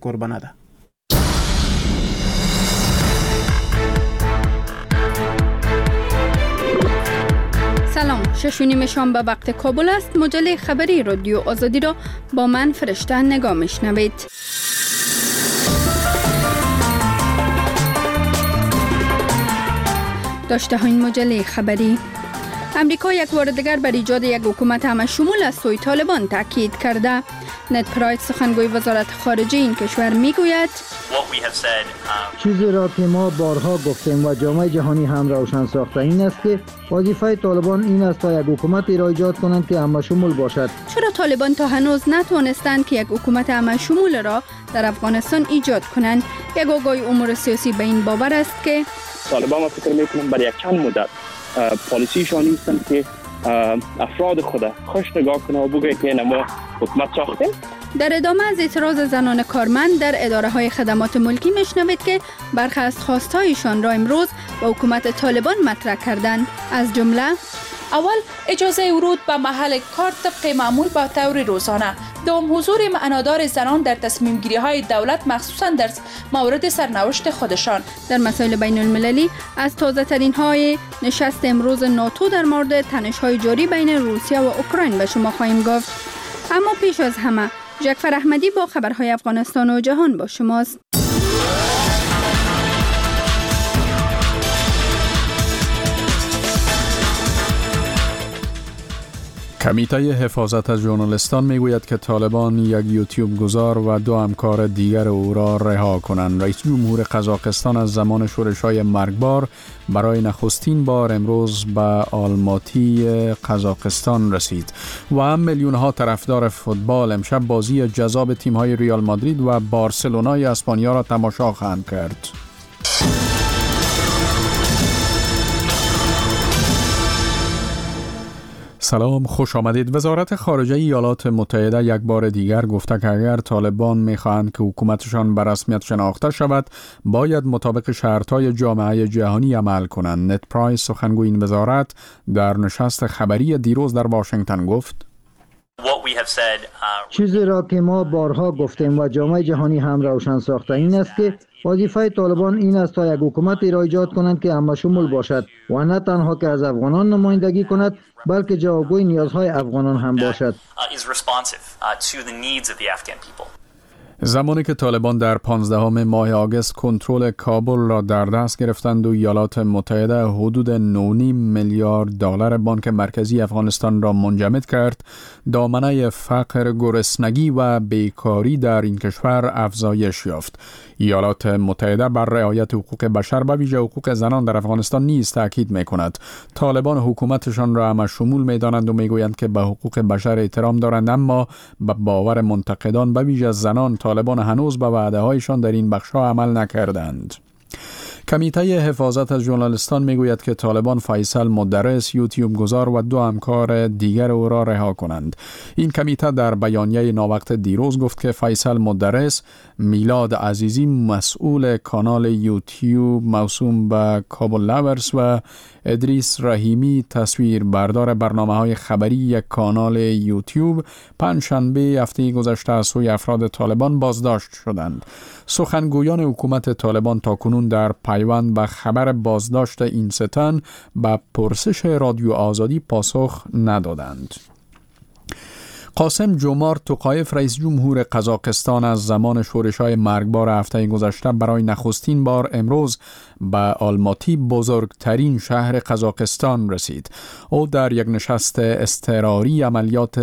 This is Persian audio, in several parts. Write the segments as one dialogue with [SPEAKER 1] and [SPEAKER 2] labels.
[SPEAKER 1] قربانه ده.
[SPEAKER 2] سلام، 6:30 شام به وقت کابل است. مجله خبری رادیو آزادی را با من فرشته نگاه میشنوید. داشته ها این مجله خبری: امریکا یک بار دیگر بر ایجاد یک حکومت همه شمول از سوی طالبان تاکید کرده. نت پرایس سخنگوی وزارت خارجه این کشور میگوید
[SPEAKER 3] چیزی را که ما بارها گفتیم و جامعه جهانی هم روشن ساخته این است که وظیفه طالبان این است تا یک حکومت را ایجاد کنند که همه شمول باشد.
[SPEAKER 2] چرا طالبان تا هنوز نتوانستند که یک حکومت همه شمول را در افغانستان ایجاد کنند؟ یک آگاهی امور سیاسی به این باور است که
[SPEAKER 4] طالبان فکر میکنم برای یک چند مدت پالیسیشان نیستند که افراد خود خوش نگاه کنه و بگه که ما حکومت ساختیم.
[SPEAKER 2] در ادامه از اعتراض زنان کارمند در اداره های خدمات ملکی میشنوید که برخی از خواستهایشان را امروز با حکومت طالبان مطرح کردند. از جمله
[SPEAKER 5] اول اجازه ورود به محل کار طبق معمول با طور روزانه، دوم حضور معنادار زنان در تصمیم گیری های دولت مخصوصا در مورد سرنوشت خودشان.
[SPEAKER 2] در مسائل بین المللی از تازه ترین های نشست امروز ناتو در مورد تنش های جاری بین روسیه و اوکراین به شما خواهیم گفت. اما پیش از همه جعفر احمدی با خبرهای افغانستان و جهان با شماست.
[SPEAKER 6] کمیته حفاظت از ژورنالیستان میگوید که طالبان یک یوتیوب گذار و 2 همکار دیگر او را رها کنند. رئیس جمهور قزاقستان از زمان شورش‌های مرگبار برای نخستین بار امروز به آلماتی قزاقستان رسید و هم میلیون‌ها طرفدار فوتبال امشب بازی جذاب تیم‌های ریال مادرید و بارسلونای اسپانیا را تماشا خواهند کرد. سلام، خوش آمدید. وزارت خارجه ایالات متحده یک بار دیگر گفته که اگر طالبان می‌خواهند که حکومتشان به رسمیت شناخته شود، باید مطابق شرط‌های جامعه جهانی عمل کنند. نت پرایس سخنگوی این وزارت در نشست خبری دیروز در واشنگتن گفت:
[SPEAKER 3] چیزی را که ما بارها گفتیم و جامعه جهانی هم روشن ساخته این است که وظیفه طالبان این است تا یک حکومت را ایجاد کنند که همه شمول باشد و نه تنها که از افغانان نمایندگی کند بلکه جوابگوی نیازهای افغانان هم باشد.
[SPEAKER 6] زمانی که طالبان در 15 ماه آگوست کنترل کابل را در دست گرفتند و ایالات متحده حدود 9.5 میلیارد دلار بانک مرکزی افغانستان را منجمد کرد، دامنه فقر، گرسنگی و بیکاری در این کشور افزایش یافت. ایالات متحده بر رعایت حقوق بشر و ویژه حقوق زنان در افغانستان نیز تاکید می‌کند. طالبان حکومتشان را همه شمول می‌دانند و می‌گویند که به حقوق بشر احترام دارند، اما به باور منتقدان به ویژه زنان طالبان هنوز به وعده‌هایشان در این بخش‌ها عمل نکردند. کمیته حفاظت از ژورنالیستان میگوید که طالبان فیصل مدرس، یوتیوب گذار و 2 همکار دیگر او را رها کنند. این کمیته در بیانیه ناوقت دیروز گفت که فیصل مدرس، میلاد عزیزی مسئول کانال یوتیوب موسوم به کابل لاورز و ادریس رحیمی تصویر بردار برنامه‌های خبری یک کانال یوتیوب پنجشنبه هفته گذشته از سوی افراد طالبان بازداشت شدند. سخنگویان حکومت طالبان تاکنون در پیوند به خبر بازداشت این 3 تن به پرسش رادیو آزادی پاسخ ندادند. قاسم جومارت توقایف رئیس جمهور قزاقستان از زمان شورش‌های مرگبار هفته گذشته برای نخستین بار امروز به آلماتی، بزرگترین شهر قزاقستان رسید. او در یک نشست اضطراری عملیات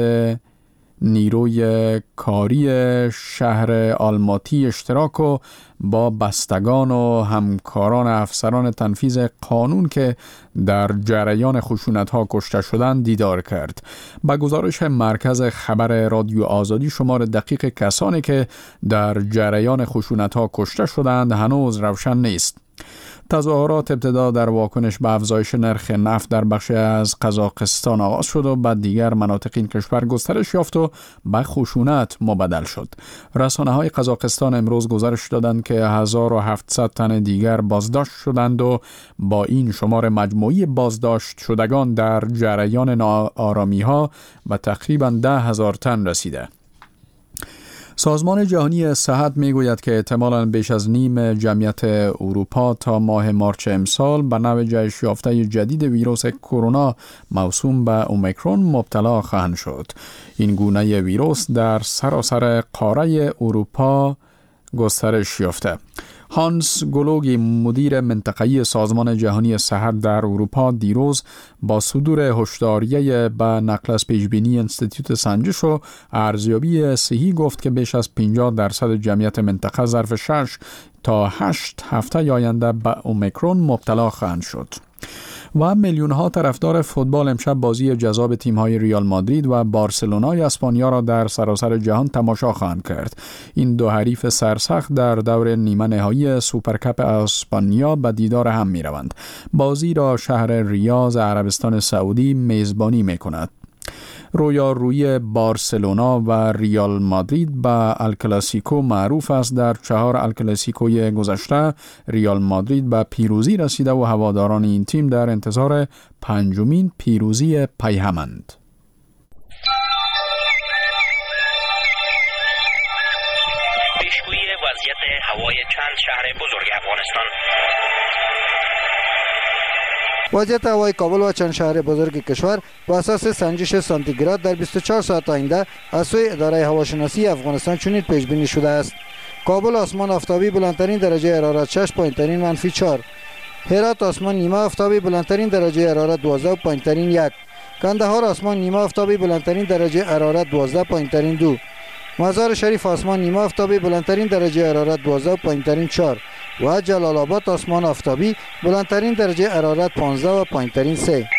[SPEAKER 6] نیروی کاری شهر آلماتی اشتراک و با بستگان و همکاران افسران تنفیذ قانون که در جریان خشونت‌ها کشته شدند دیدار کرد. با گزارش مرکز خبر رادیو آزادی، شمار دقیق کسانی که در جریان خشونت‌ها کشته شدند هنوز روشن نیست. تظاهرات ابتدا در واکنش به افزایش نرخ نفت در بخش از قزاقستان آغاز شد و بعد دیگر مناطق این کشور گسترش یافت و به خشونت مبدل شد. رسانه‌های قزاقستان امروز گزارش دادند که 1700 تن دیگر بازداشت شدند و با این شمار مجموعی بازداشت شدگان در جریان ناآرامی‌ها و تقریباً 10,000 تن رسیده. سازمان جهانی صحت میگوید که احتمالاً بیش از نیم جمعیت اروپا تا ماه مارچ امسال به نوع جهش یافته جدید ویروس کرونا موسوم به اومیکرون مبتلا خواهند شد. این گونه ویروس در سراسر قاره اروپا گسترش یافته. هانس گلوگی مدیر منطقه‌ای سازمان جهانی صحت در اروپا دیروز با صدور هشداریه به نقل از پیشبینی انستیتوت سنجش و ارزیابی صحی گفت که بیش از 50% جمعیت منطقه ظرف 6 تا 8 هفته آینده به اومیکرون مبتلا خواهند شد. و میلیون ها طرفدار فوتبال امشب بازی جذاب تیم های ریال مادرید و بارسلونای اسپانیا را در سراسر جهان تماشا خواهند کرد. این دو حریف سرسخت در دور نیمه نهایی سوپرکاپ اسپانیا به دیدار هم می روند. بازی را شهر ریاض عربستان سعودی میزبانی می کند. رویارویی بارسلونا و ریال مادرید به الکلاسیکو معروف است. در 4 الکلاسیکوی گذشته ریال مادرید به پیروزی رسیده و هواداران این تیم در انتظار 5مین پیروزی پیهمند.
[SPEAKER 1] پیشگویی وضعیت هوای چند شهر بزرگ افغانستان.
[SPEAKER 3] وضعیت هوای کابل و چند شهر بزرگ کشور بر اساس سنجش سانتیگراد در 24 ساعت آینده از سوی اداره هواشناسی افغانستان چنین پیش بینی شده است: کابل آسمان آفتابی بلندترین درجه حرارت 6، پایینترین -4. هرات آسمان نیمه آفتابی بلندترین درجه حرارت 12 و پایینترین 1. کندهار آسمان نیمه آفتابی بلندترین درجه حرارت 12، پایینترین 2. مزار شریف آسمان نیمه آفتابی بلندترین درجه حرارت 12 و پایینترین 4 و جلال آباد آسمان آفتابی بلندترین درجه حرارت 15 و پایینترین 3.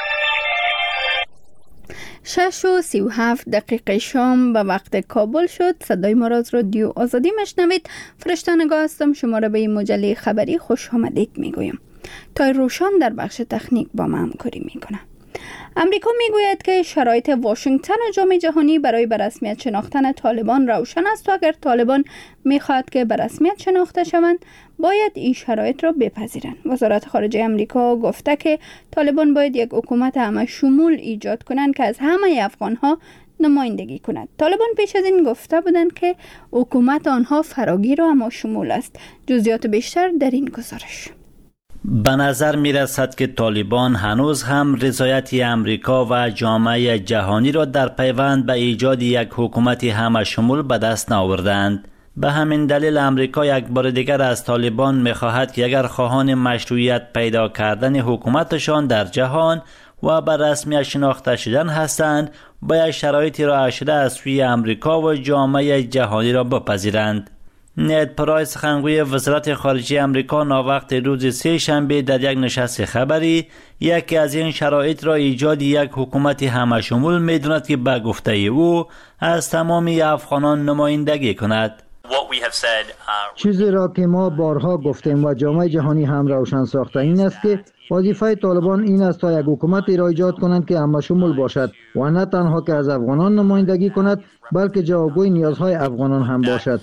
[SPEAKER 2] 6:37 شام به وقت کابل شد. صدای ما را از رادیو آزادی مشنوید. فرشته نگاه هستم. شما را به این مجله خبری خوش آمدید میگویم. تا روشان در بخش تکنیک با ما همکاری میکنه. امریکا میگوید که شرایط واشنگتن و جامعه جهانی برای به رسمیت شناختن طالبان روشن است و اگر طالبان میخواهد که به رسمیت شناخته شوند باید این شرایط را بپذیرند. وزارت خارجه امریکا گفته که طالبان باید یک حکومت همه شمول ایجاد کنند که از همه افغانها نمایندگی کند. طالبان پیش از این گفته بودند که حکومت آنها فراگیر و همه شمول است. جزئیات بیشتر در این گزارش.
[SPEAKER 7] به نظر می رسد که طالبان هنوز هم رضایت امریکا و جامعه جهانی را در پیوند به ایجاد یک حکومت همه شمول به دست نآوردند. به همین دلیل امریکا یک بار دیگر از طالبان می خواهد که اگر خواهان مشروعیت پیدا کردن حکومتشان در جهان و به رسمیت شناخته شدن هستند باید شرایطی را شده از سوی امریکا و جامعه جهانی را بپذیرند. نید پرایس سخنگوی وزارت خارجه امریکا ناوقت روز سه شنبه در یک نشست خبری یکی از این شرایط را ایجاد یک حکومت همه شمول می‌داند که به گفته او از تمام افغانان نمایندگی کند.
[SPEAKER 3] چیزی را که ما بارها گفتیم و جامعه جهانی هم روشن ساخته این است که وظیفه طالبان این است تا یک حکومتی را ایجاد کنند که همه شمول باشد و نه تنها که از افغانان نمایندگی کند بلکه جوابگوی نیازهای افغانان هم باشد.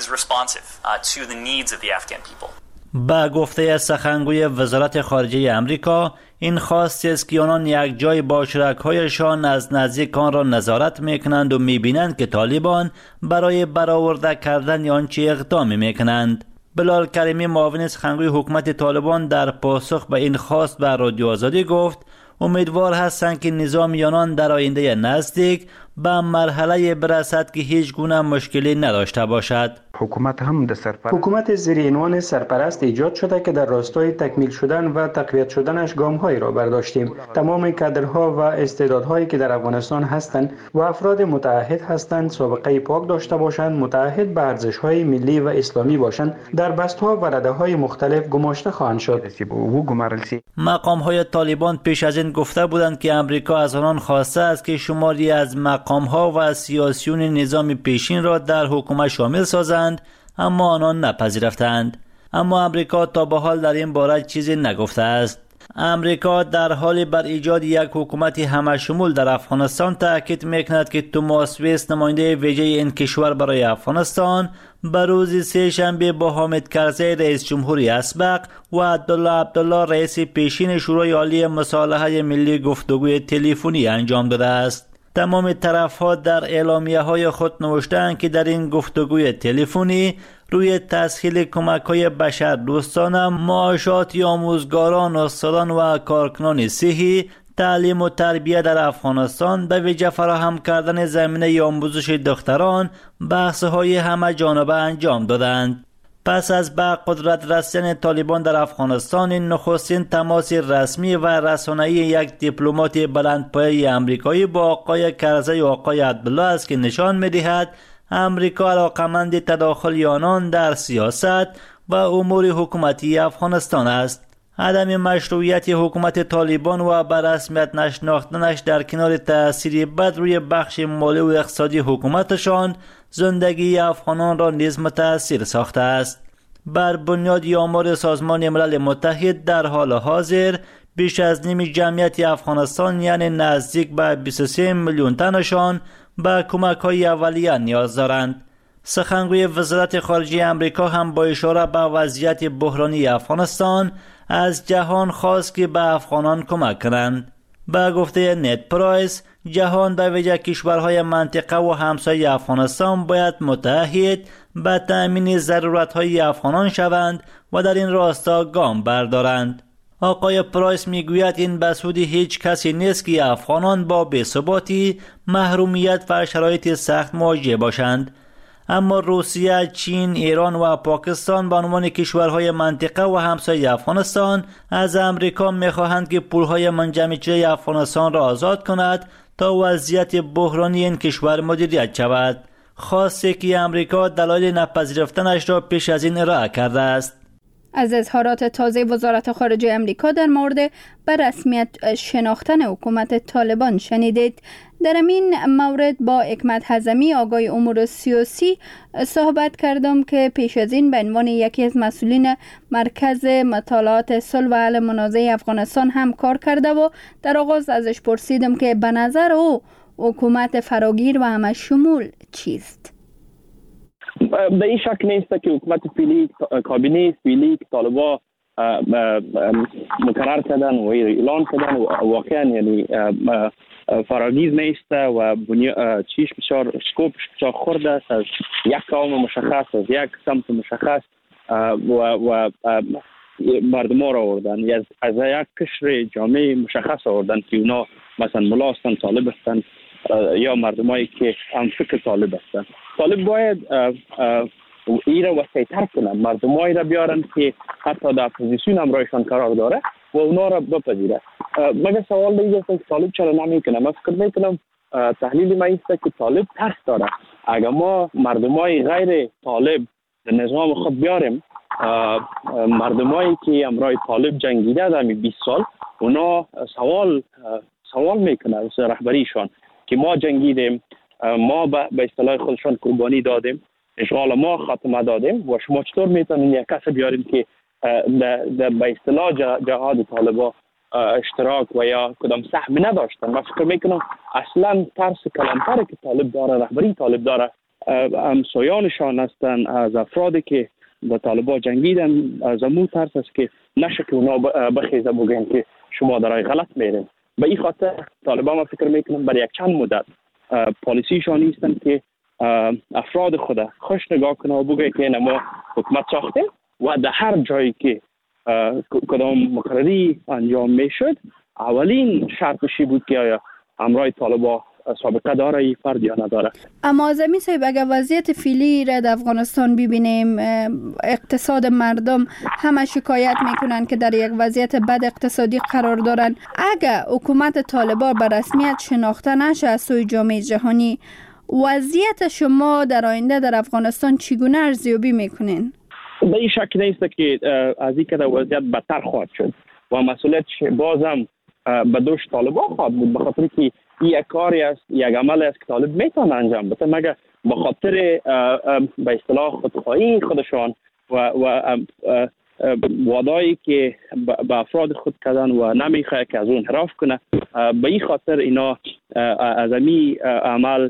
[SPEAKER 7] با گفته سخنگوی وزارت خارجه امریکا این خواست است که آنان یک جای با شرکایشان از نزدیک آن را نظارت میکنند و میبینند که طالبان برای برآورده کردن آنچه اقدام میکنند. بلال کریمی معاون سخنگوی حکومت طالبان در پاسخ به این خواست به رادیو آزادی گفت امیدوار هستند که نظام آنان در آینده نزدیک به مرحله برسد که هیچ گونه مشکلی نداشته باشد.
[SPEAKER 8] حکومت زیر عنوان سرپرست ایجاد شده که در راستای تکمیل شدن و تقویت شدنش گام‌هایی را برداشتیم. تمام کادرها و استعدادهایی که در افغانستان هستند و افراد متعهد هستند سابقه پاک داشته باشند، متعهد به ارزش‌های ملی و اسلامی باشند، در بست‌ها و رده‌های مختلف گماشته خواهند شد.
[SPEAKER 7] مقام‌های طالبان پیش از این گفته بودند که امریکا از آنان خواسته است که شماری از مقام‌ها و سیاسیون نظام پیشین را در حکومت شامل سازند، اما آنان نپذیرفتند. اما امریکا تا به حال در این باره چیزی نگفته است. امریکا در حال بر ایجاد یک حکومت همه شمول در افغانستان تاکید میکند که توماس ویس نماینده ویژه این کشور برای افغانستان به روز سه شنبه با حامد کرزی رئیس جمهوری اسبق و عبدالله رئیس پیشین شورای عالی مصالحه ملی گفتگوی تلفنی انجام داده است. تمام طرف‌ها در اعلامیه‌های خود نوشتند که در این گفتگوی تلفنی روی تسهیل کمک‌های بشردوستانه، معاشات آموزگاران، استادان و کارکنان صحی، تعلیم و تربیت در افغانستان، به ویژه فراهم کردن زمینه آموزش دختران، بحث‌های همه جانبه انجام دادند. پس از به قدرت رسیدن طالبان در افغانستان، این نخستین تماس رسمی و رسانه‌ای یک دیپلمات بلندپایه امریکایی با آقای کرزی و آقای عبدالله است که نشان می‌دهد امریکا علاقمند تداخل آنان در سیاست و امور حکومتی افغانستان است. عدم مشروعیت حکومت طالبان و به رسمیت نشناختنش در کنار تأثیری بد روی بخش مالی و اقتصادی حکومتشان، زندگی افغانان را نیز متاثر ساخته است. بر بنیاد آمار سازمان ملل متحد در حال حاضر بیش از نیم جمعیت افغانستان، یعنی نزدیک به 23 میلیون تنشان، به کمک‌های اولیه نیاز دارند. سخنگوی وزارت خارجه امریکا هم با اشاره به وضعیت بحرانی افغانستان از جهان خواست که به افغانان کمک کنند. به گفته نت پرایس، جهان به ویژه کشورهای منطقه و همسایه افغانستان باید متحد به تأمین ضرورت‌های افغانان شوند و در این راستا گام بردارند. آقای پرایس میگوید این به سود هیچ کسی نیست که افغانان با بی‌ثباتی، محرومیت و شرایط سخت مواجه باشند. اما روسیه، چین، ایران و پاکستان به عنوان کشورهای منطقه و همسایه افغانستان از امریکا می‌خواهند که پولهای منجمچه افغانستان را آزاد کند تا وضعیت بحرانی این کشور مدیریت شود. خواسته که امریکا دلایل نپذیرفتنش را پیش از این ارائه کرده است.
[SPEAKER 2] از اظهارات تازه وزارت خارجه امریکا در مورد به رسمیت شناختن حکومت طالبان شنیدید. در این مورد با حکمت حزمی، آقای امور سیاسی، صحبت کردم که پیش از این به عنوان یکی از مسئولین مرکز مطالعات صلح و حل منازعه افغانستان هم کار کرده و در آغاز ازش پرسیدم که به نظر او حکومت فراگیر و همه شمول چیست؟
[SPEAKER 4] به این شک نیست که حکومت فعلی، کابینه فعلی که طالبان مقرر کردن و اعلان کردن واقعا یعنی فراگیر نیست و چیش بسیار سکوپش بسیار خورده است، از یک قوم مشخص، از یک سمت مشخص و مردم را آوردن، از یک قشر جامعه مشخص آوردن که اونا مثلا ملا هستن، طالب هستن یا مردمایی که هم فکر طالب هستن. طالب باید این را وسیع‌تر کنن، مردمایی را بیارن که حتی در اپوزیسیون هم رایشان قرار داره و اونا را بپذیره. مگه سوال دیگه است که طالب چرا نمیکنه؟ من فکر میکنم تحلیل ما است که طالب ترس داره. اگر ما مردمای غیر طالب در نظام خود بیاریم، مردمایی که امرای طالب جنگیده در 20 سال، اونا سوال میکنه از رهبریشان که ما جنگیدیم، ما به اصطلاح خودشان قربانی دادیم، اشغال ما خاتمه دادیم و شما چطور میتونین یک کس بیارین که به اصطلاح جهاد طالبان اشتراک و یا کدام سهمی نداشتن؟ من فکر میکنم اصلا ترس کلانتری که طالب داره، رهبری طالب داره، همسایانشان هستن، از افرادی که با طالبان جنگیدن، از امو ترس است که نشه که اونا بخیزه بگن که شما دارای غلط میرین. به این خاطر طالبان ما فکر میکنم برای یک چند مدت پالیسیشان نیستن که افراد خود خوش نگاه کنه و بگه که ما حکومت ساختیم و در هر جایی که کدام مقرری انجام میشد اولین شرطشی بود که آیا همراه طالبان سابقه داره ای فرد یا نداره.
[SPEAKER 2] اما آزمی صاحب، اگر وضعیت فعلی را در افغانستان ببینیم، اقتصاد مردم همه شکایت میکنن که در یک وضعیت بد اقتصادی قرار دارن. اگر حکومت طالبان به رسمیت شناخته نشه از سوی جامعه جهانی، وضعیت شما در آینده در افغانستان چگونه ارزیابی میکنین؟
[SPEAKER 4] به این شک نیست که از این که در وضعیت بدتر خواهد شد و مسئولیت بازم به دوش طالبان خواهد بود، به خاطر که یک کاری است، یک عمل است که طالب میتونه انجام بده، مگر به خاطر به اصطلاح خودخواهی خودشان و وعده‌ای که به افراد خود کردن و نمیخواد که از اون انحراف کنه، به این خاطر اینا از این عمل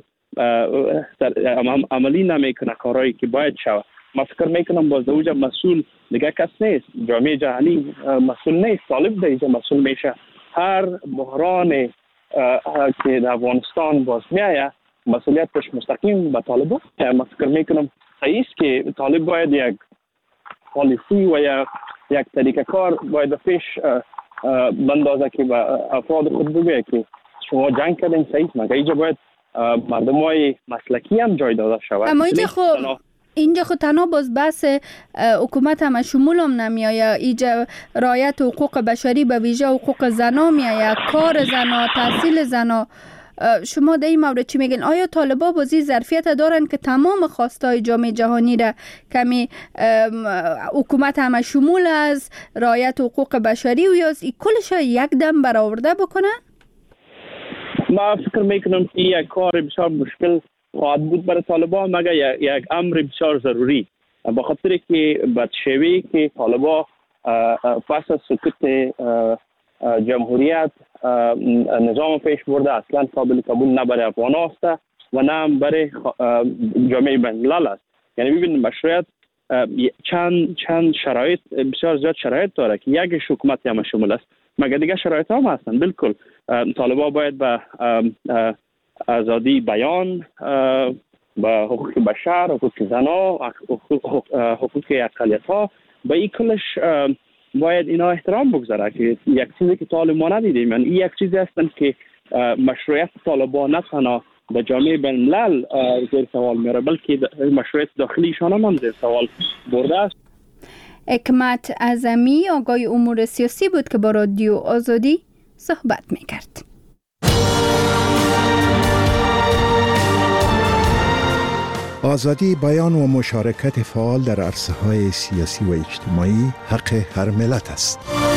[SPEAKER 4] عملی نمیکنه کارهایی که باید شود. من فکر میکنم باز دوجه مسئول دیگه کس نیست، جامعه جهانی مسئول نیست، طالب دیگه مسئول میشه. هر بحران که در افغانستان باز میآید مسئولیتش مستقیم به طالبان. من فکر میکنم صحیح است که طالب باید یک پالیسی و یک طریقه کار باید پیش بندازه که به افراد خود بگه که شما جنگ کردین صحیح، مگر اینجا باید مردمای مسلکی هم جای داده شود.
[SPEAKER 2] اما اینجا خود تنها باز بحث حکومت هم شمول هم نمیآید، اینجا رعایت حقوق بشری به ویژه حقوق زنا میآید، کار زنا، تحصیل زنا. شما در این مورد چی میگین؟ آیا طالبان بازی ظرفیت دارن که تمام خواستای جامعه جهانی را کمی حکومت همه شمول از رعایت حقوق بشری و یا کلش یک دم برآورده بکنن؟
[SPEAKER 4] ما فکر میکنم که یک کار بسیار مشکل خواهد بود برای طالبان، مگر یک امر بسیار ضروری، به خاطر که بدشویی که طالبان پس از سقوط جمهوریت نظام پیش برده اصلا قابل قبول نه برای افغان است و نه برای جامعه بین الملل است. یعنی ببینید مشروعیت چند شرایط بسیار زیاد شرایط داره که یکیش حکومت هم شمول است، مگر دیگه شرایط هم هستند. بالکل طالبان باید به آزادی بیان، به حقوق بشر، حقوق زنا، حقوق اقلیت‌ها، به این کلش باید اینا احترام بگذاره که یک چیزی که طالبان ندیدیم. این یک چیزی هستند که مشروعیت طالبان نه تنها به جامعه بین الملل زیر سوال میاره، بلکه مشروعیت داخلیشان هم زیر سوال برده است.
[SPEAKER 2] حکمت اعظمی آقای امور سیاسی بود که با رادیو آزادی صحبت میکرد.
[SPEAKER 9] آزادی بیان و مشارکت فعال در عرصه‌های سیاسی و اجتماعی حق هر ملت است.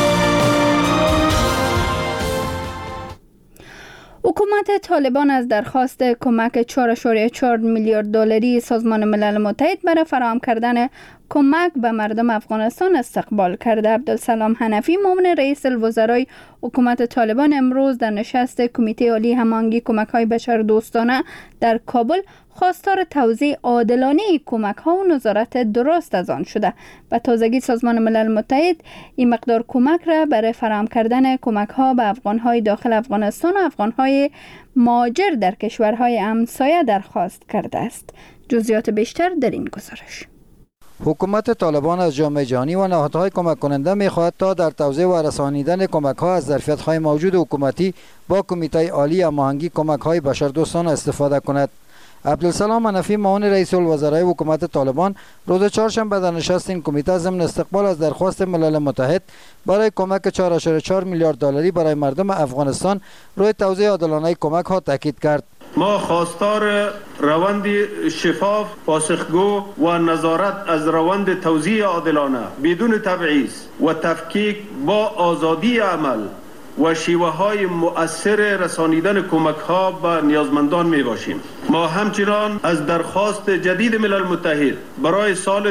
[SPEAKER 2] حکومت طالبان از درخواست کمک 4.4 میلیارد دلاری سازمان ملل متحد برای فراهم کردن کمک به مردم افغانستان استقبال کرده. عبدالسلام حنفی معاون رئیس الوزرای حکومت طالبان امروز در نشست کمیته عالی هماهنگی کمک‌های بشردوستانه در کابل خواستار توزیع عادلانه کمک‌ها و نظارت درست از آن شده. به تازگی سازمان ملل متحد این مقدار کمک را برای فراهم کردن کمک‌ها به افغان‌های داخل افغانستان و افغان‌های مهاجر در کشورهای همسایه درخواست کرده است. جزئیات بیشتر در این گزارش.
[SPEAKER 3] حکومت طالبان از جامعه جهانی و نهادهای کمک کننده می‌خواهد تا در توزیع و رسانیدن کمک‌ها از ظرفیت‌های موجود حکومتی با کمیته عالی هماهنگی کمک‌های بشردوستانه استفاده کند. عبدالسلام حنفی معاون رئیس الوزرای حکومت طالبان روز چهارشنبه در نشست این کمیته ضمن استقبال از درخواست ملل متحد برای کمک 4.4 میلیارد دلاری برای مردم افغانستان روی توزیع عادلانه کمک‌ها تاکید کرد.
[SPEAKER 10] ما خواستار روند شفاف، پاسخگو و نظارت از روند توزیع عادلانه بدون تبعیض و تفکیک با آزادی عمل و شیوه های مؤثر رسانیدن کمک ها به نیازمندان می باشیم. ما همچنان از درخواست جدید ملل متحد برای سال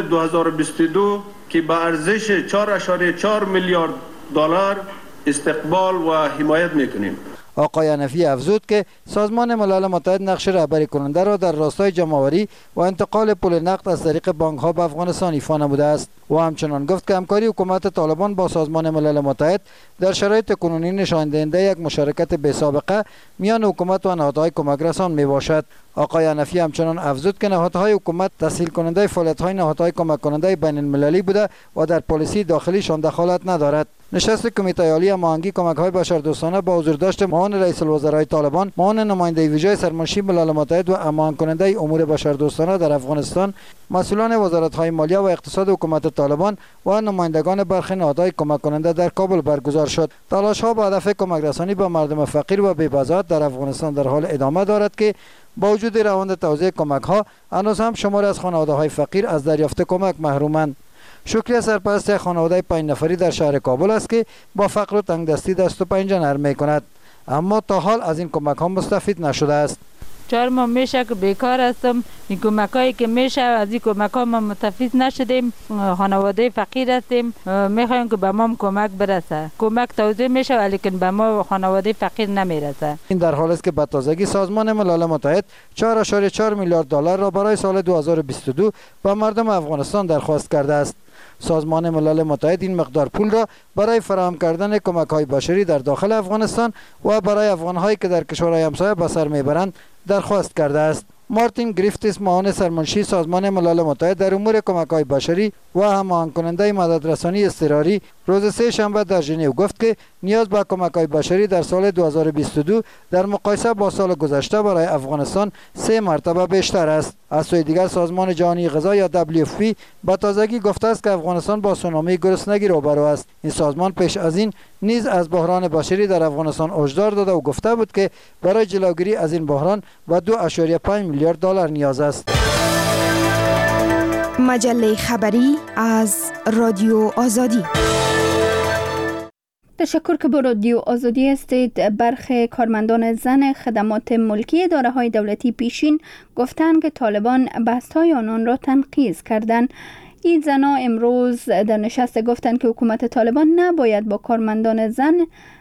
[SPEAKER 10] 2022 که به ارزش 4.4 میلیارد دلار استقبال و حمایت می کنیم.
[SPEAKER 3] آقای حنفی افزود که سازمان ملل متحد نقش رهبری کننده را در راستای جمع‌آوری و انتقال پول نقد از طریق بانک‌ها به افغانستان ایفا نموده است و همچنان گفت که همکاری حکومت طالبان با سازمان ملل متحد در شرایط کنونی نشان دهنده یک مشارکت بی‌سابقه میان حکومت و نهادهای کمک رسان میباشد. آقای حنفی همچنان افزود که نهادهای حکومت تسهیل کننده فعالیت‌های نهادهای کمک کننده بین المللی بوده و در پالیسی داخلیشان دخالت ندارد. نشست کمیته عالی هماهنگی کمک‌های بشردوستانه با حضورداشت معاون رئیس الوزرای طالبان، معاون نماینده ویژه سرمنشی ملل متحد و هماهنگ کننده امور بشردوستانه در افغانستان، مسئولان وزارت‌های مالیه و اقتصاد حکومت طالبان و نمایندگان برخی نهادهای کمک کننده در کابل برگزار شد. تلاش‌ها به هدف کمک رسانی به مردم فقیر و بی‌بضاعت در افغانستان در حال ادامه دارد که با وجود روند توزیع کمک‌ها هنوز هم شماری از خانواده‌های فقیر از دریافت کمک محرومند. شکری سرپرست خانواده 5 نفری در شهر کابل است که با فقر و تنگدستی دست و پنجه نرم می‌کند، اما تا حال از این کمک‌ها مستفید نشده است.
[SPEAKER 11] 4 ماه میشه که بیکار هستم. این کمکایی که میشه از این کمک‌ها ما مستفید نشدیم. خانواده فقیر هستیم. میخوایم که به ما کمک برسه. کمک توزیع میشه ولی که به ما خانواده فقیر نمیرسه.
[SPEAKER 3] این در حالی است که به تازگی سازمان ملل متحد 4.4 میلیارد دلار را برای سال 2022 به مردم افغانستان درخواست کرده است. سازمان ملل متحد این مقدار پول را برای فراهم کردن کمک‌های بشری در داخل افغانستان و برای افغان‌هایی که در کشورهای همسایه به سر میبرند درخواست کرده است. مارتین گریفتیس معاون سرمنشی سازمان ملل متحد در امور کمک‌های بشری و هماهنگ کننده مددرسانی اضطراری روز سه شنبه در ژنو گفت که نیاز به کمک‌های بشری در سال 2022 در مقایسه با سال گذشته برای افغانستان 3 مرتبه بیشتر است. از سوی دیگر سازمان جهانی غذا یا WFP به تازگی گفته است که افغانستان با سونامی گرسنگی روبرو است. این سازمان پیش از این نیز از بحران بشری در افغانستان هشدار داده و گفته بود که برای جلوگیری از این بحران به 2.5 میلیارد دلار نیاز است.
[SPEAKER 12] مجله خبری از رادیو آزادی.
[SPEAKER 2] تشکر که با رادیو آزادی هستید. برخی کارمندان زن خدمات ملکی اداره‌های دولتی پیشین گفتند که طالبان بست‌های آنان را تنقیض کردند. این زنها امروز در نشست گفتند که حکومت طالبان نباید با کارمندان زن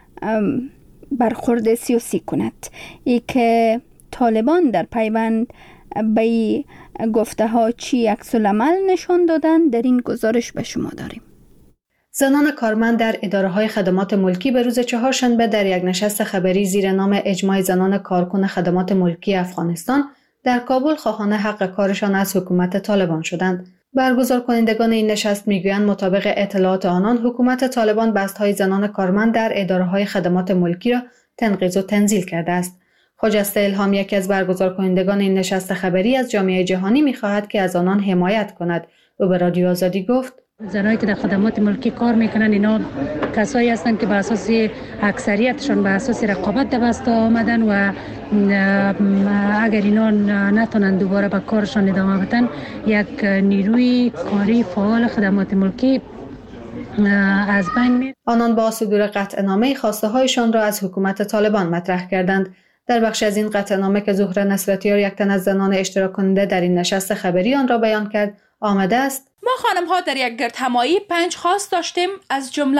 [SPEAKER 2] برخورد سیاسی کند. ای که طالبان در پیوند به گفته ها چی عکس العمل نشان دادن در این گزارش به شما داریم.
[SPEAKER 13] زنان کارمند در اداره‌های خدمات ملکی به روز چهارشنبه در یک نشست خبری زیر نام اجماع زنان کارکن خدمات ملکی افغانستان در کابل خواهان حق کارشان از حکومت طالبان شدند. برگزار کنندگان این نشست میگویند مطابق اطلاعات آنان حکومت طالبان بست‌های زنان کارمند در اداره‌های خدمات ملکی را تنقیض و تنزیل کرده است. خجسته الهام یکی از برگزار کنندگان این نشست خبری از جامعه جهانی می‌خواهد که از آنان حمایت کند. او به رادیو آزادی گفت:
[SPEAKER 14] زنایی که در خدمات ملکی کار میکنن اینا کسایی هستند که به اساس اکثریتشان به اساس رقابت در بسته آمدن و اگر اینا نتونن دوباره به کارشان ادامه بدن یک نیروی کاری فعال خدمات ملکی از بین میره.
[SPEAKER 13] آنان با صدور قطعنامه خواسته هایشان را از حکومت طالبان مطرح کردند. در بخش از این قطعنامه که زهره نصرتیار یک تن از زنان اشتراک کننده در این نشست خبری آن را بیان کرد آمده است:
[SPEAKER 5] ما خانم ها در یک گردهمایی 5 خواست داشتیم، از جمله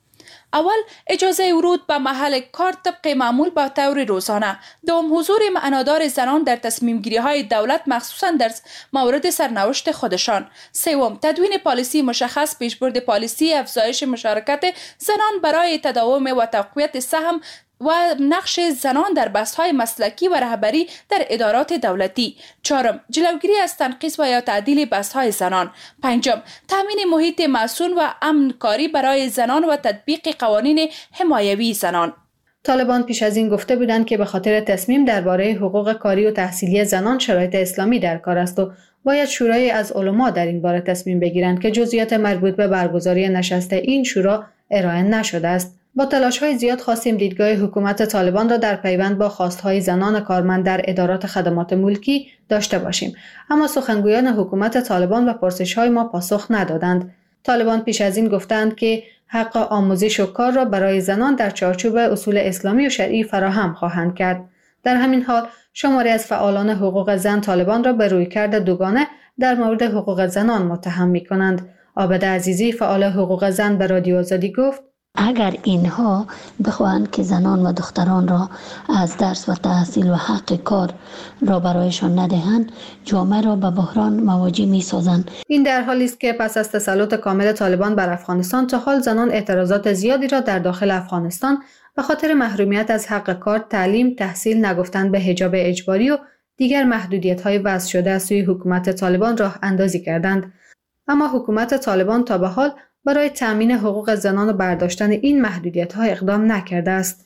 [SPEAKER 5] اول اجازه ورود به محل کار طبق معمول با طور روزانه. دوم حضور معنادار زنان در تصمیم گیری های دولت مخصوصا در مورد سرنوشت خودشان. سوم تدوین پالیسی مشخص، پیشبرد پالیسی، افزایش مشارکت زنان برای تداوم و تقویت سهم و نقش زنان در بست‌های مسلکی و رهبری در ادارات دولتی. چهارم جلوگیری از تنقیص و یا تعدیل بست‌های زنان. پنجم تامین محیط مسئول و امن کاری برای زنان و تطبیق قوانین حمایوی زنان.
[SPEAKER 13] طالبان پیش از این گفته بودند که به خاطر تصمیم درباره حقوق کاری و تحصیلی زنان شرایط اسلامی در کار است و باید شورای از علما در این باره تصمیم بگیرند که جزئیات مربوط به برگزاری نشست این شورا ارائه نشده است. با تلاش‌های زیاد خواستیم دیدگاه حکومت طالبان را در پیوند با خواست‌های زنان کارمند در ادارات خدمات ملکی داشته باشیم، اما سخنگویان حکومت طالبان به پرسش‌های ما پاسخ ندادند. طالبان پیش از این گفتند که حق آموزش و کار را برای زنان در چارچوب اصول اسلامی و شرعی فراهم خواهند کرد. در همین حال شماری از فعالان حقوق زن طالبان را به رویکرد دوگانه در مورد حقوق زنان متهم می‌کنند. عابده عزیزی فعال حقوق زن به رادیو آزادی گفت:
[SPEAKER 15] اگر اینها بخواهند که زنان و دختران را از درس و تحصیل و حق کار را برایشان ندهند، جامعه را به بحران مواجه می سازند.
[SPEAKER 13] این در حالی است که پس از تسلط کامل طالبان بر افغانستان تا حال زنان اعتراضات زیادی را در داخل افغانستان به خاطر محرومیت از حق کار، تعلیم، تحصیل، نگفتن به حجاب اجباری و دیگر محدودیت‌های وضع شده از سوی حکومت طالبان راه اندازی کردند. اما حکومت طالبان تا به حال برای تأمین حقوق زنان و برداشتن این محدودیت‌ها اقدام نکرده است.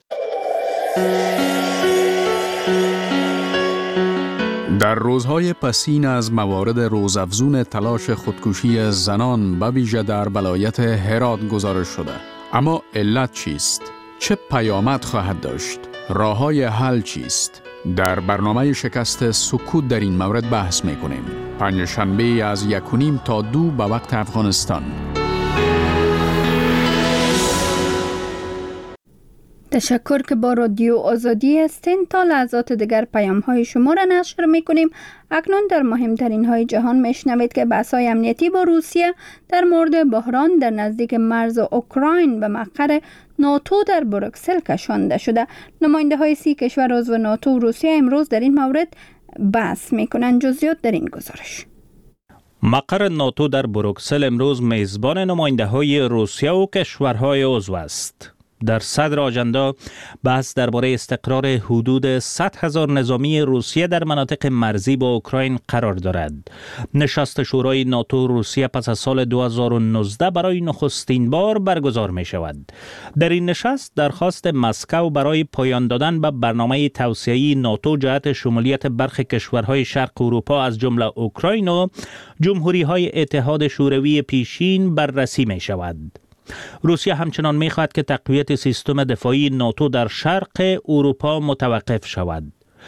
[SPEAKER 6] در روزهای پسین از موارد روزافزون تلاش خودکشی زنان به ویژه در ولایت هرات گزارش شده. اما علت چیست؟ چه پیامد خواهد داشت؟ راه‌های حل چیست؟ در برنامه شکست سکوت در این مورد بحث می‌کنیم. پنجشنبه از 1:30 تا 2 به وقت افغانستان.
[SPEAKER 2] تشکر که با رادیو آزادی هستین. تا لحظات دیگر پیام های شما را نشر میکنیم. اکنون در مهمترین های جهان میشنوید که بحث‌های امنیتی با روسیه در مورد بحران در نزدیک مرز اوکراین به مقر ناتو در بروکسل کشانده شده. نماینده های 30 کشور عضو ناتو و روسیه امروز در این مورد بحث میکنند. جزئیات در این گزارش.
[SPEAKER 16] مقر ناتو در بروکسل امروز میزبان نماینده های روسیه و کشورهای عضو است. در صدر آژاندا بحث درباره استقرار حدود 100,000 نظامی روسیه در مناطق مرزی با اوکراین قرار دارد. نشست شورای ناتو روسیه پس از سال 2019 برای نخستین بار برگزار می شود. در این نشست درخواست مسکو برای پایان دادن به برنامه توسعه‌ای ناتو جهت شمولیت برخی کشورهای شرق اروپا از جمله اوکراین و جمهوری‌های اتحاد شوروی پیشین بررسی می شود. روسیه همچنان می‌خواهد که تقویت سیستم دفاعی ناتو در شرق اروپا متوقف شود.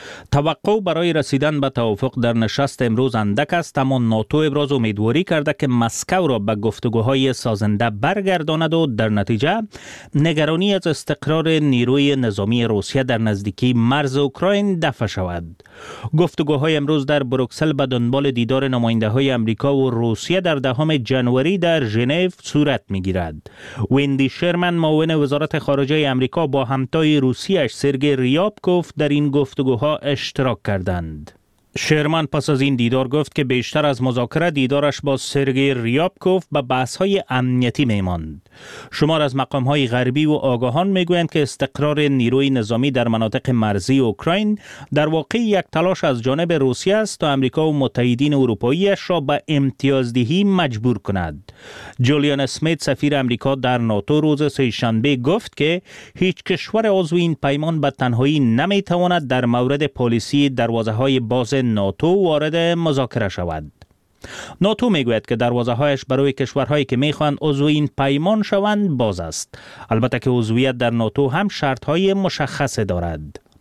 [SPEAKER 16] توقع برای رسیدن به توافق در نشست امروز اندک است، اما ناتو ابراز امیدواری کرده که مسکو را به گفتگوهای سازنده برگرداند و در نتیجه نگرانی از استقرار نیروی نظامی روسیه در نزدیکی مرز اوکراین دفع شود. گفتگوهای امروز در بروکسل به دنبال دیدار نماینده‌های امریکا و روسیه در 10 ژانویه در ژنو صورت می‌گیرد. ویندی شرمن معاون وزارت خارجه امریکا با همتای روسیه‌اش سرگئی ریابکوف در این گفتگوها اشتراک کردند. شرمن پس از این دیدار گفت که بیشتر از مذاکره دیدارش با سرگئی ریابکوف به بحث‌های امنیتی می‌ماند. شمار از مقام‌های غربی و آگاهان می‌گویند که استقرار نیروی نظامی در مناطق مرزی اوکراین در واقع یک تلاش از جانب روسیه است تا امریکا و متحدین اروپایی‌اش را به امتیازدهی مجبور کند. جولیان اسمیت سفیر امریکا در ناتو روز سه‌شنبه گفت که هیچ کشور عضو این پیمان به تنهایی نمی‌تواند در مورد پالیسی دروازه‌های باز ناتو وارد مذاکره شود. ناتو میگوید که دروازه‌هایش برای کشورهایی که میخواهند عضو این پیمان شوند باز است. البته که عضویت در ناتو هم شرط‌های مشخص دارد.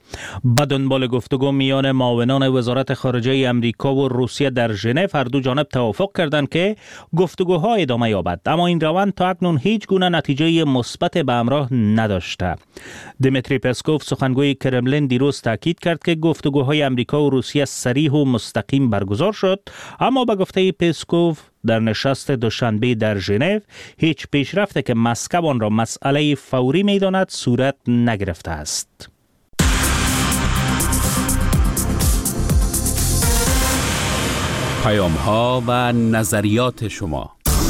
[SPEAKER 16] به دنبال گفتگو میان معاونان وزارت خارجه امریکا و روسیه در ژنو هر دو جانب توافق کردند که گفتگوها ادامه یابد، اما این روند تا اکنون هیچ گونه نتیجه مثبت به همراه نداشته. دیمیتری پسکوف سخنگوی کرملین دیروز تاکید کرد که گفتگوهای امریکا و روسیه صریح و مستقیم برگزار شد، اما به گفته پسکوف در نشست دوشنبه در ژنو هیچ پیشرفتی که مسکو آن را مسئله فوری می‌داند صورت نگرفته است.
[SPEAKER 17] پیام‌ها و نظریات شما.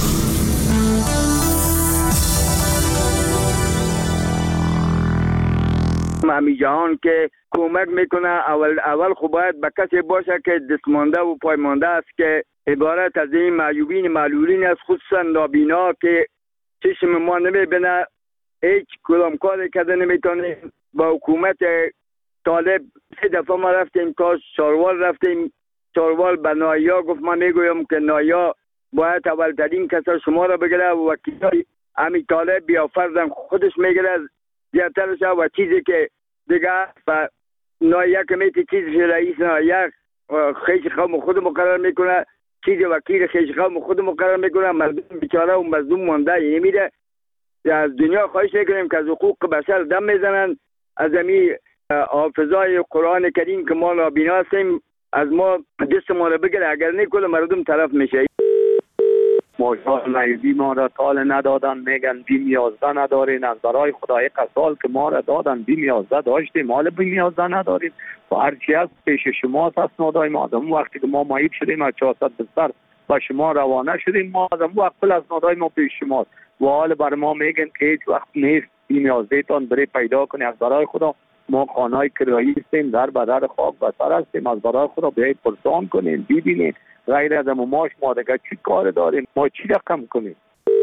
[SPEAKER 18] همه جهان که کمک میکنه اول خب باید به کسی باشه که دستمانده و پایمانده است که عبارت از این معیوبین معلولین است، خصوصا نابینا که چشم ما نمیبینه، هیچ کدام کاری کرده نمیتونه. با حکومت طالب 3 دفعه ما رفتیم تا چاروال رفتیم. چاروال به نایا گفت من میگویم که نایا باید اولترین کسا شما را بگیره و وکیلای همین طالب بیا فرضاً خودش میگیره زیادترش و چیزی که دیگه و نایا که میتی چیزی رئیس نایا خیش قوم خود مقرر میکنه، چیزی وکیل خیش قوم خود مقرر میکنه، مردم بیچاره و مظلوم مانده نمیده. از دنیا خواهش میکنیم که از حقوق بشر دم میزنن، از همین حافظای قرآن کریم که ما نابینا هستیم از ما دست ما را بگیره، اگر نه کل مردم طرف میشه.
[SPEAKER 19] ماشاءالله معیوبی ما را تال ندادن، میگن بیم 11 ندارین، از برای خدای قسال که ما را دادن بیم 11 داشتیم، مال بیم 11 نداریم و هرچی از پیش شما اسنادای ما از وقتی که ما معیوب شدیم از 400 بستر با شما روانه شدیم، ما از وقت کل اسنادای ما پیش شما و حال بر ما میگن که هیچ وقت نیست بیم 11 تان بری پیدا کنی. از برای خدا ما خانه‌های کرایی هستیم، در بدر خاک بسر هستیم، از برای خدا بیایید پرسان کنیم ببینید غیر از ماش ما دیگه چی کار داریم، ما چی رقم کنیم.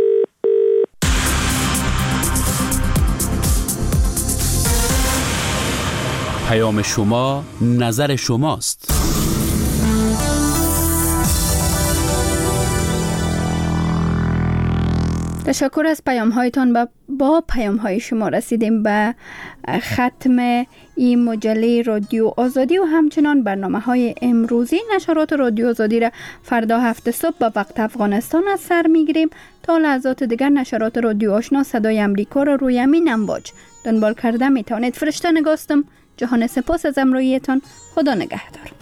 [SPEAKER 17] پیام شما نظر شماست.
[SPEAKER 2] تشکر از پیام هایتان. با پیام های شما رسیدیم به ختم این مجله رادیو آزادی و همچنان برنامه های امروزی. نشرات رادیو آزادی را فردا 7 صبح به وقت افغانستان از سر میگیریم. تا لحظات دیگر نشرات رادیو آشنا صدای امریکا را روی امین امواج دنبال کرده میتوانید. فرشته نگاستم. جهان سپاس از همراهیتان. خدا نگهدار.